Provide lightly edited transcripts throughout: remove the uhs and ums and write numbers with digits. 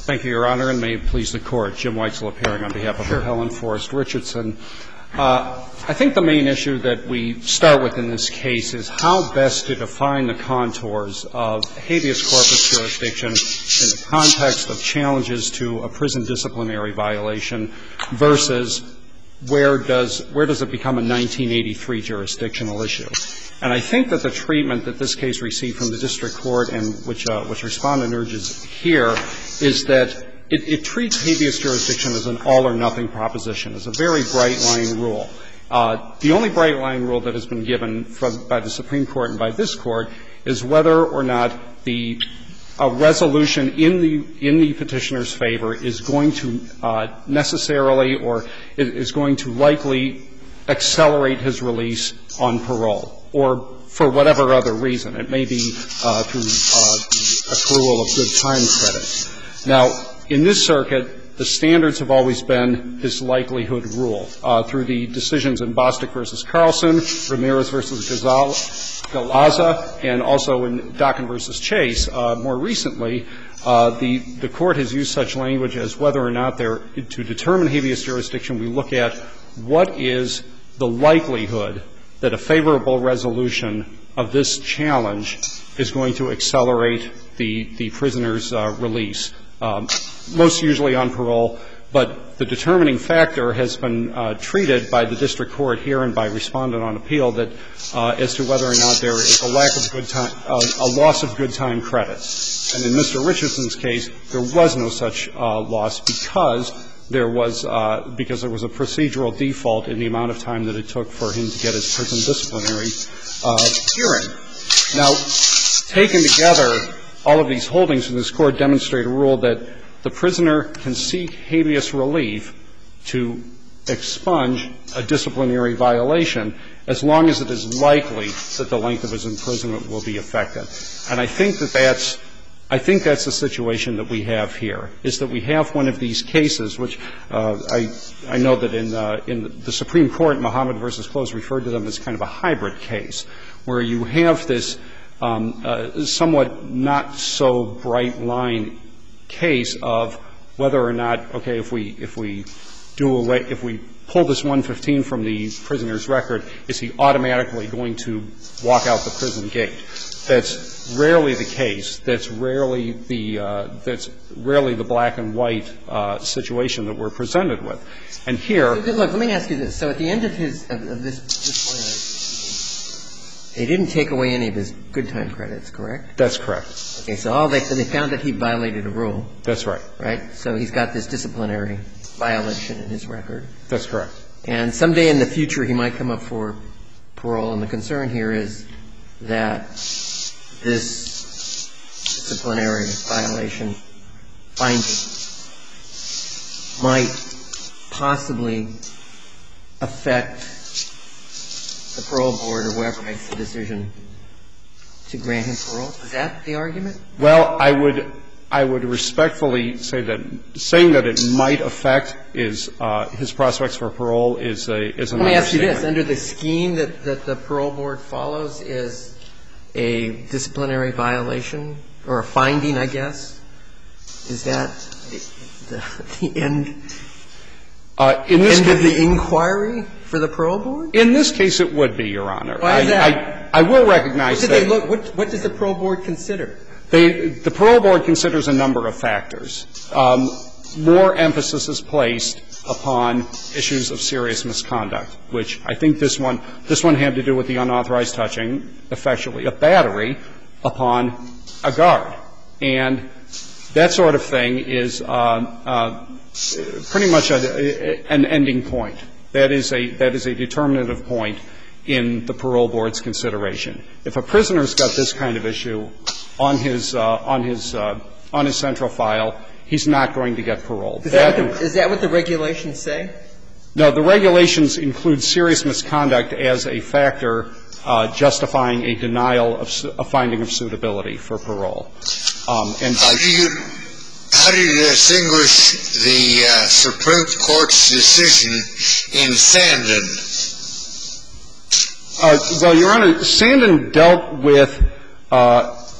Thank you, Your Honor, and may it please the Court. Jim Weitzel appearing on behalf of Helen Forrest Richardson. I think the main issue that we start with in this case is how best to define the contours of habeas corpus jurisdiction in the context of challenges to a prison disciplinary violation versus where does it become a 1983 jurisdictional issue. And I think that the treatment that this case received from the district court and which Respondent urges here is that it treats habeas jurisdiction as an all-or-nothing proposition, as a very bright-line rule. The only bright-line rule that has been given by the Supreme Court and by this Court is whether or not a resolution in the Petitioner's favor is going to necessarily or is going to likely accelerate his release on parole, or for whatever other reason. It may be through accrual of good time credits. Now, in this circuit, the standards have always been this likelihood rule. Through the decisions in Bostick v. Carlson, Ramirez v. Galaza, and also in Dockin v. Chase, more recently, the Court has used such language as whether or not to determine habeas jurisdiction, we look at what is the likelihood that a favorable resolution of this challenge is going to accelerate the prisoner's release, most usually on parole. But the determining factor has been treated by the district court here and by Respondent on appeal that as to whether or not there is a lack of good time, a loss of good time credits. And in Mr. Richardson's case, there was no such loss because there was a procedural default in the amount of time that it took for him to get his prison disciplinary hearing. Now, taken together, all of these holdings in this Court demonstrate a rule that the prisoner can seek habeas relief to expunge a disciplinary violation as long as it is likely that the length of his imprisonment will be affected. And I think that's the situation that we have here, is that we have one of these cases, which I know that in the Supreme Court, Muhammad v. Close referred to them as kind of a hybrid case, where you have this somewhat not so bright line case of whether or not, okay, if we pull this 115 from the prisoner's record, is he automatically going to walk out the prison gate? That's rarely the case. That's rarely the black and white situation that we're presented with. And here — Look, let me ask you this. So at the end of this disciplinary, they didn't take away any of his good time credits, correct? That's correct. Okay. So they found that he violated a rule. That's right. Right? So he's got this disciplinary violation in his record. That's correct. And someday in the future, he might come up for parole. And the concern here is that this disciplinary violation finding might possibly affect the parole board or whoever makes the decision to grant him parole. Is that the argument? Well, I would respectfully say that saying that it might affect his prospects for parole is an understatement. Let me ask you this. Under the scheme that the parole board follows is a disciplinary violation or a finding, I guess. Is that the end of the inquiry for the parole board? In this case, it would be, Your Honor. Why is that? I will recognize that. What does the parole board consider? The parole board considers a number of factors. More emphasis is placed upon issues of serious misconduct, which I think this one had to do with the unauthorized touching, effectually a battery upon a guard. And that sort of thing is pretty much an ending point. That is a determinative point in the parole board's consideration. If a prisoner's got this kind of issue on his central file, he's not going to get parole. Is that what the regulations say? No. The regulations include serious misconduct as a factor justifying a denial of a finding of suitability for parole. And how do you distinguish the Supreme Court's decision in Sandin? Well, Your Honor, Sandin dealt with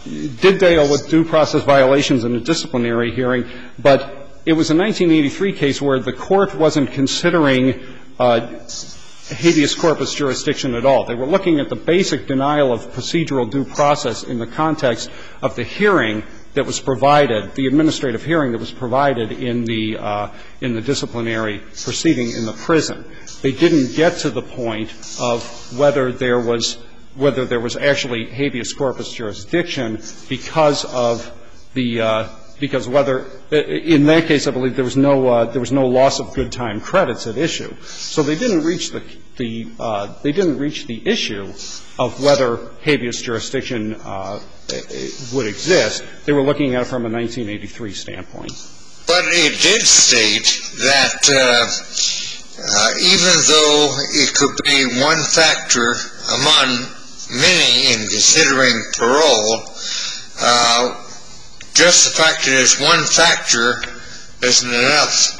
did deal with due process violations in a disciplinary hearing, but it was a 1983 case where the Court wasn't considering habeas corpus jurisdiction at all. They were looking at the basic denial of procedural due process in the context of the hearing that was provided, the administrative hearing that was provided in the disciplinary proceeding in the prison. They didn't get to the point of whether there was actually habeas corpus jurisdiction because of the because whether in that case I believe there was no loss of good time credits at issue. So they didn't reach the issue of whether habeas jurisdiction would exist. They were looking at it from a 1983 standpoint. But it did state that even though it could be one factor among many in considering parole, just the fact that it's one factor isn't enough.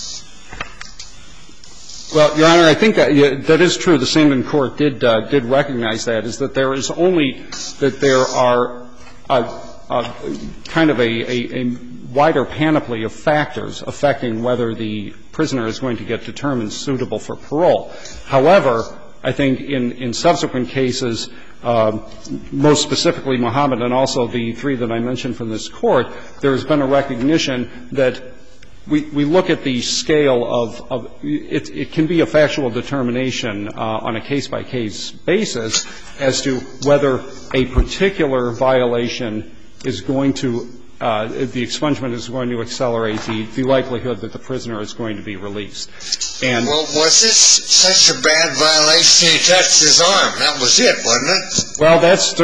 Well, Your Honor, I think that is true. The Sandin Court did recognize that, is that there is only that there are kind of a wider panoply of factors affecting whether the prisoner is going to get determined suitable for parole. However, I think in subsequent cases, most specifically Muhammad and also the three that I mentioned from this Court, there has been a recognition that we look at the scale of it can be a factual determination on a case-by-case basis as to whether a particular violation is going to the expungement is going to accelerate the likelihood that the prisoner is going to be released. And well, was this such a bad violation? He touched his arm. That was it, wasn't it? Well,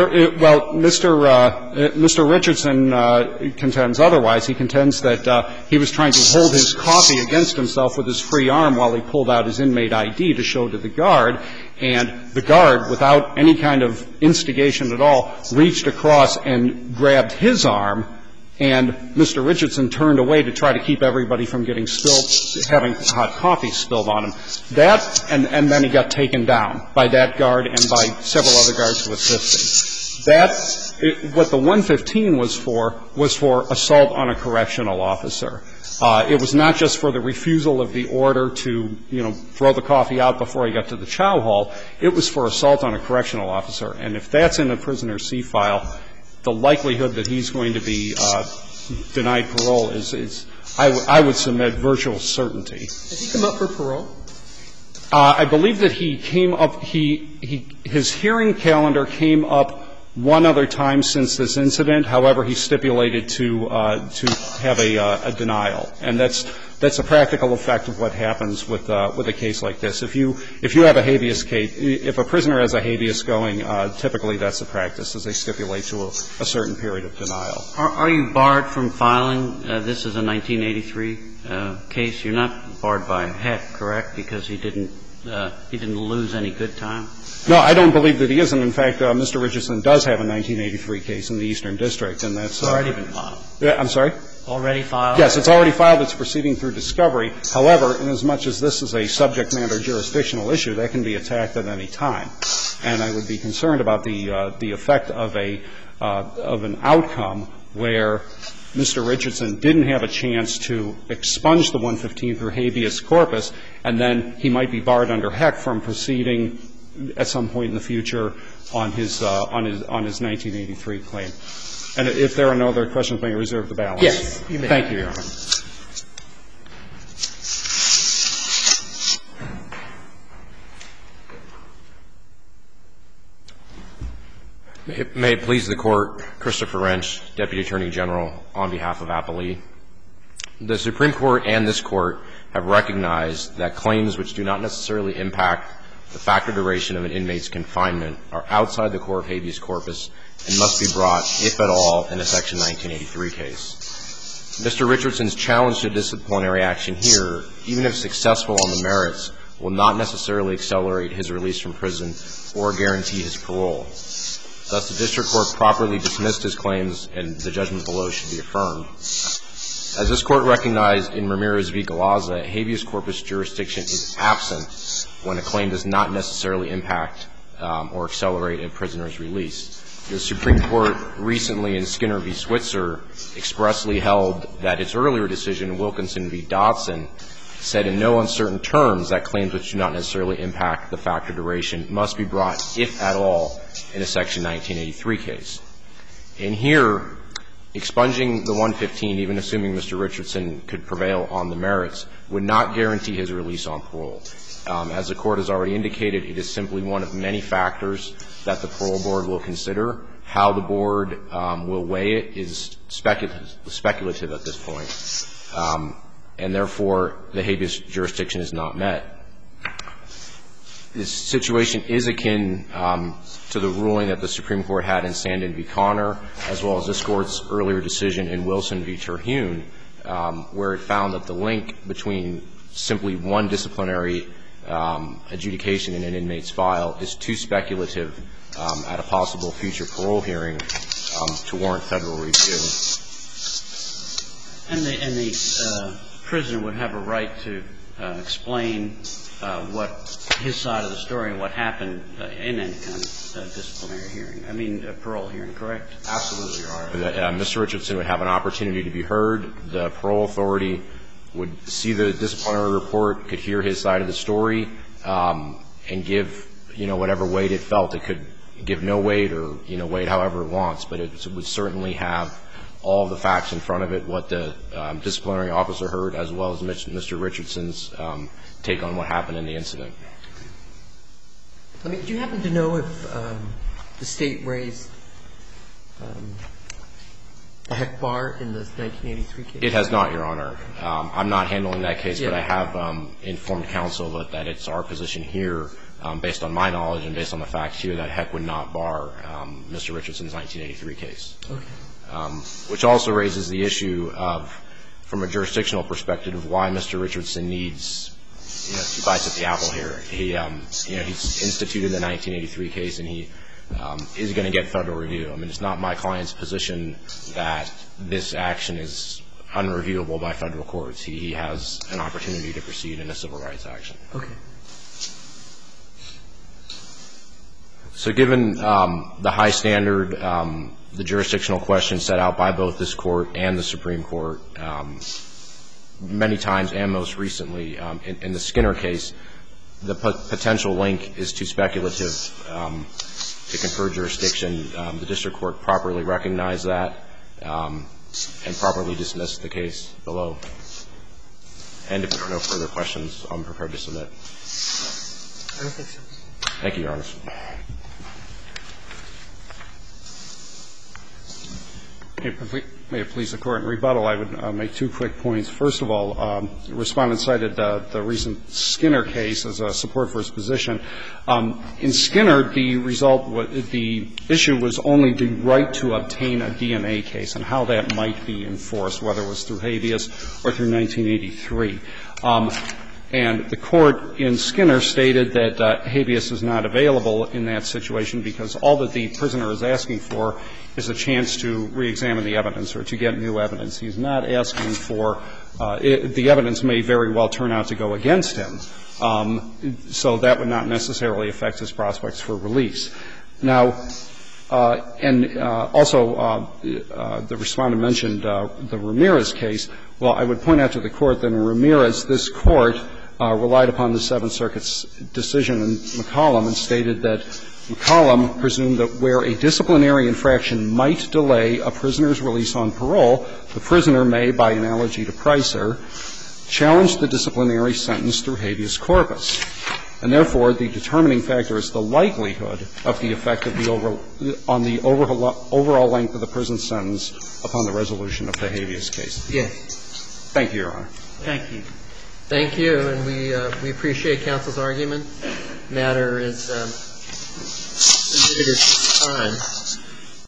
Mr. Richardson contends otherwise. He contends that he was trying to hold his coffee against himself with his free arm while he pulled out his inmate ID to show to the guard, and the guard, without any kind of instigation at all, reached across and grabbed his arm, and Mr. Richardson turned away to try to keep everybody from getting spilled, having hot coffee spilled on him. That, and then he got taken down by that guard and by several other guards who assisted. That, what the 115 was for assault on a correctional officer. It was not just for the refusal of the order to, throw the coffee out before he got to the chow hall. It was for assault on a correctional officer. And if that's in a prisoner's C file, the likelihood that he's going to be denied parole is I would submit virtual certainty. Has he come up for parole? I believe that he came up his hearing calendar came up one other time since this incident. However, he stipulated to have a denial. And that's a practical effect of what happens with a case like this. If you have a habeas case, if a prisoner has a habeas going, typically that's the practice, as they stipulate to a certain period of denial. Are you barred from filing this as a 1983 case? You're not barred by Heck, correct? Because he didn't lose any good time? No, I don't believe that he is. And in fact, Mr. Richardson does have a 1983 case in the Eastern District, and that's already been filed. I'm sorry? Already filed? Yes, it's already filed. It's proceeding through discovery. However, inasmuch as this is a subject matter jurisdictional issue, that can be attacked at any time. And I would be concerned about the effect of an outcome where Mr. Richardson didn't have a chance to expunge the 115 through habeas corpus, and then he might be barred under Heck from proceeding at some point in the future on his 1983 claim. And if there are no other questions, may I reserve the balance? Yes, you may. Thank you, Your Honor. May it please the Court, Christopher Wrench, Deputy Attorney General, on behalf of Applee. The Supreme Court and this Court have recognized that claims which do not necessarily impact the fact or duration of an inmate's confinement are outside the core of habeas corpus and must be brought, if at all, in a Section 1983 case. Mr. Richardson's challenge to disciplinary action here, even if successful on the merits, will not necessarily accelerate his release from prison or guarantee his parole. Thus, the district court properly dismissed his claims, and the judgment below should be affirmed. As this Court recognized in Ramirez v. Galaza, habeas corpus jurisdiction is absent when a claim does not necessarily impact or accelerate a prisoner's release. The Supreme Court recently in Skinner v. Switzer expressly held that its earlier decision, Wilkinson v. Dotson, said in no uncertain terms that claims which do not necessarily impact the factor duration must be brought, if at all, in a Section 1983 case. In here, expunging the 115, even assuming Mr. Richardson could prevail on the merits, would not guarantee his release on parole. As the Court has already indicated, it is simply one of many factors that the parole board will consider. How the board will weigh it is speculative at this point, and therefore the habeas jurisdiction is not met. This situation is akin to the ruling that the Supreme Court had in Sandin v. Connor, as well as this Court's earlier decision in Wilson v. Terhune, where it found that the link between simply one disciplinary adjudication in an inmate's file is too speculative at a possible future parole hearing to warrant Federal review. And the prisoner would have a right to explain what his side of the story and what happened in any kind of disciplinary hearing, I mean, parole hearing, correct? Absolutely, Your Honor. Mr. Richardson would have an opportunity to be heard. The parole authority would see the disciplinary report, could hear his side of the story, and give, whatever weight it felt. It could give no weight or, weight however it wants, but it would certainly have all the facts in front of it, what the disciplinary officer heard, as well as Mr. Richardson's take on what happened in the incident. Do you happen to know if the State raised a heck bar in the 1983 case? It has not, Your Honor. I'm not handling that case, but I have informed counsel that it's our position here, based on my knowledge and based on the facts here, that heck would not bar Mr. Richardson's 1983 case. Okay. Which also raises the issue of, from a jurisdictional perspective, of why Mr. Richardson needs, 2 bites at the apple here. He's instituted the 1983 case, and he is going to get Federal review. I mean, it's not my client's position that this action is unreviewable by Federal courts. He has an opportunity to proceed in a civil rights action. Okay. So given the high standard, the jurisdictional question set out by both this Court and the Supreme Court, many times and most recently in the Skinner case, the potential link is too speculative to confer jurisdiction. The district court properly recognized that and properly dismissed the case below. And if there are no further questions, I'm prepared to submit. I don't think so. Thank you, Your Honor. May it please the Court. In rebuttal, I would make 2 quick points. First of all, the Respondent cited the recent Skinner case as a support for his position. In Skinner, the issue was only the right to obtain a DNA case and how that might be enforced, whether it was through habeas or through 1983. And the Court in Skinner stated that habeas is not available in that situation because all that the prisoner is asking for is a chance to reexamine the evidence or to get new evidence. He's not asking for the evidence may very well turn out to go against him, so that would not necessarily affect his prospects for release. Now, and also the Respondent mentioned the Ramirez case. Well, I would point out to the Court that in Ramirez, this Court relied upon the Seventh Circuit's decision in McCollum and stated that McCollum presumed that where a disciplinary infraction might delay a prisoner's release on parole, the prisoner may, by analogy to Pricer, challenge the disciplinary sentence through habeas corpus. And therefore, the determining factor is the likelihood of the effect of the overall length of the prison sentence upon the resolution of the habeas case. Yes. Thank you, Your Honor. Thank you. Thank you, and we appreciate counsel's argument. The matter is submitted at this time.